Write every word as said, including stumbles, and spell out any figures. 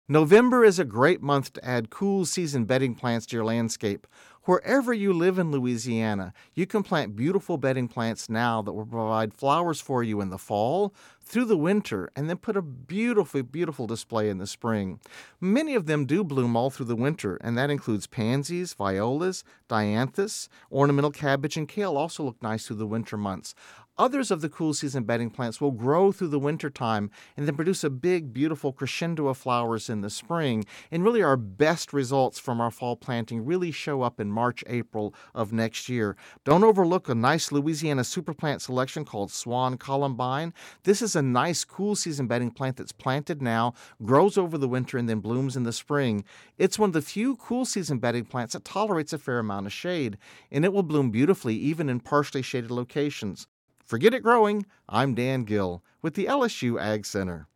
November is a great month to add cool season bedding plants to your landscape. Wherever you live in Louisiana, you can plant beautiful bedding plants now that will provide flowers for you in the fall, through the winter, and then put a beautiful, beautiful display in the spring. Many of them do bloom all through the winter, and that includes pansies, violas, dianthus, ornamental cabbage, and kale also look nice through the winter months. Others of the cool season bedding plants will grow through the winter time and then produce a big, beautiful crescendo of flowers in the spring. And really, our best results from our fall planting really show up in March, April of next year. Don't overlook a nice Louisiana super plant selection called Swan Columbine. This is a nice cool season bedding plant that's planted now, grows over the winter, and then blooms in the spring. It's one of the few cool season bedding plants that tolerates a fair amount of shade, and it will bloom beautifully even in partially shaded locations. Forget it growing. I'm Dan Gill with the L S U Ag Center.